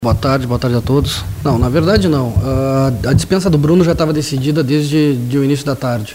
Boa tarde a todos. Não, na verdade não. A dispensa do Bruno já estava decidida desde o início da tarde.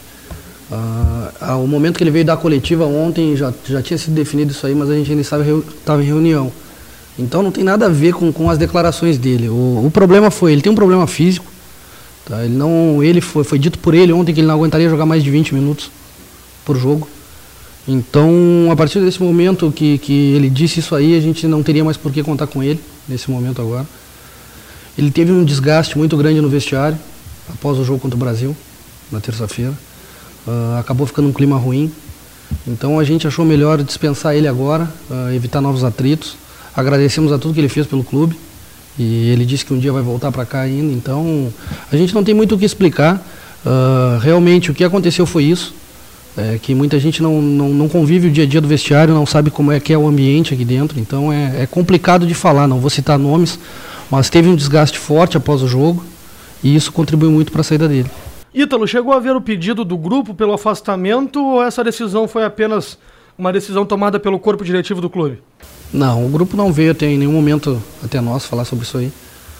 O momento que ele veio dar a coletiva ontem já tinha sido definido isso aí, mas a gente ainda estava em reunião. Então não tem nada a ver com as declarações dele. O problema foi, ele tem um problema físico. Tá? Foi dito por ele ontem que ele não aguentaria jogar mais de 20 minutos por jogo. Então, a partir desse momento que ele disse isso aí, a gente não teria mais por que contar com ele, nesse momento agora. Ele teve um desgaste muito grande no vestiário, após o jogo contra o Brasil, na terça-feira. Acabou ficando um clima ruim. Então, a gente achou melhor dispensar ele agora, evitar novos atritos. Agradecemos a tudo que ele fez pelo clube. E ele disse que um dia vai voltar para cá ainda. Então, a gente não tem muito o que explicar. Realmente, o que aconteceu foi isso. Que muita gente não convive o dia a dia do vestiário, não sabe como é que é o ambiente aqui dentro, então é complicado de falar, não vou citar nomes, mas teve um desgaste forte após o jogo e isso contribuiu muito para a saída dele. Ítalo, chegou a ver o pedido do grupo pelo afastamento ou essa decisão foi apenas uma decisão tomada pelo corpo diretivo do clube? Não, o grupo não veio até em nenhum momento até nós falar sobre isso aí.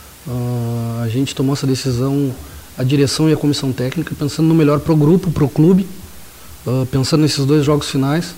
A gente tomou essa decisão, a direção e a comissão técnica, pensando no melhor para o grupo, para o clube. Pensando nesses 2 jogos finais,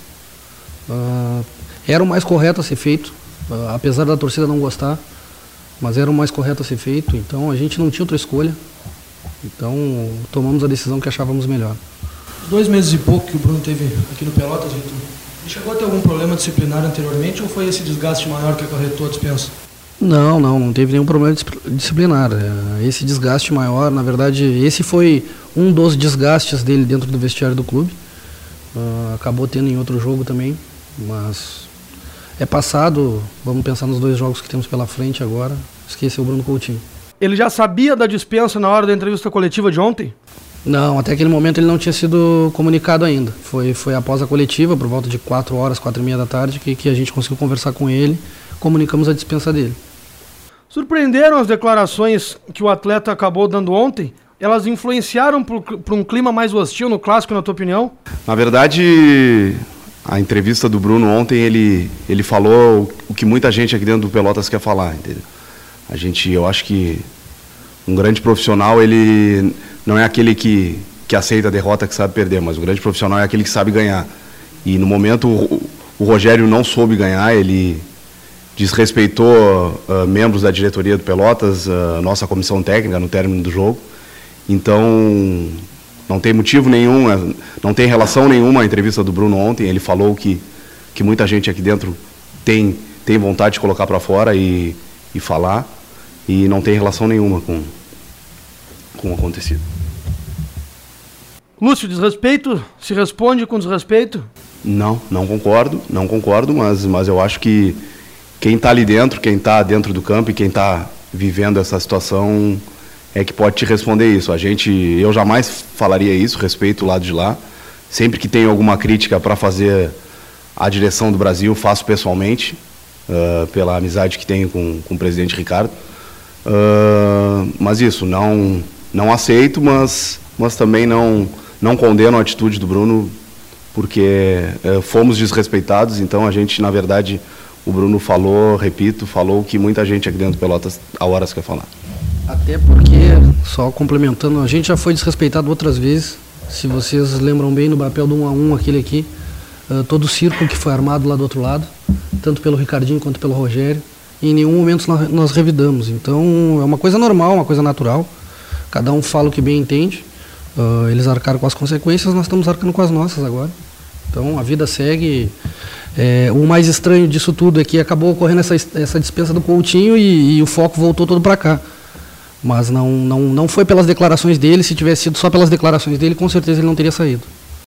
era o mais correto a ser feito, apesar da torcida não gostar, mas era o mais correto a ser feito, então a gente não tinha outra escolha, então tomamos a decisão que achávamos melhor. 2 meses e pouco que o Bruno teve aqui no Pelotas, Vitor, ele chegou a ter algum problema disciplinar anteriormente ou foi esse desgaste maior que acarretou a dispensa? Não teve nenhum problema disciplinar. Esse desgaste maior, na verdade, esse foi um dos desgastes dele dentro do vestiário do clube. Acabou tendo em outro jogo também, mas é passado, vamos pensar nos 2 jogos que temos pela frente agora, esquecer o Bruno Coutinho. Ele já sabia da dispensa na hora da entrevista coletiva de ontem? Não, até aquele momento ele não tinha sido comunicado ainda, foi após a coletiva, por volta de 4 horas, 4h30 da tarde, que a gente conseguiu conversar com ele, comunicamos a dispensa dele. Surpreenderam as declarações que o atleta acabou dando ontem? Elas influenciaram para um clima mais hostil no clássico, na tua opinião? Na verdade, a entrevista do Bruno ontem, ele falou o que muita gente aqui dentro do Pelotas quer falar, entendeu? Eu acho que um grande profissional, ele não é aquele que aceita a derrota, que sabe perder, mas o grande profissional é aquele que sabe ganhar. E no momento o Rogério não soube ganhar, ele desrespeitou membros da diretoria do Pelotas, nossa comissão técnica no término do jogo. Então, não tem motivo nenhum, não tem relação nenhuma a entrevista do Bruno ontem. Ele falou que muita gente aqui dentro tem vontade de colocar para fora e falar, e não tem relação nenhuma com o acontecido. Lúcio, desrespeito se responde com desrespeito? Não concordo, mas eu acho que quem está ali dentro, quem está dentro do campo e quem está vivendo essa situação é que pode te responder isso. Eu jamais falaria isso, respeito o lado de lá. Sempre que tenho alguma crítica para fazer à direção do Brasil, faço pessoalmente, pela amizade que tenho com o presidente Ricardo. Mas isso, não aceito, mas também não condeno a atitude do Bruno, porque fomos desrespeitados. Então a gente, na verdade, o Bruno falou o que muita gente aqui dentro do Pelotas há horas quer falar. Até porque, só complementando, a gente já foi desrespeitado outras vezes. Se vocês lembram bem, no papel do 1-1, aquele aqui, todo o circo que foi armado lá do outro lado, tanto pelo Ricardinho quanto pelo Rogério, e em nenhum momento nós revidamos. Então é uma coisa normal, uma coisa natural, cada um fala o que bem entende. Eles arcaram com as consequências, nós estamos arcando com as nossas agora. Então a vida segue. O mais estranho disso tudo é que acabou ocorrendo essa dispensa do Coutinho e o foco voltou todo para cá. Mas não foi pelas declarações dele. Se tivesse sido só pelas declarações dele, com certeza ele não teria saído.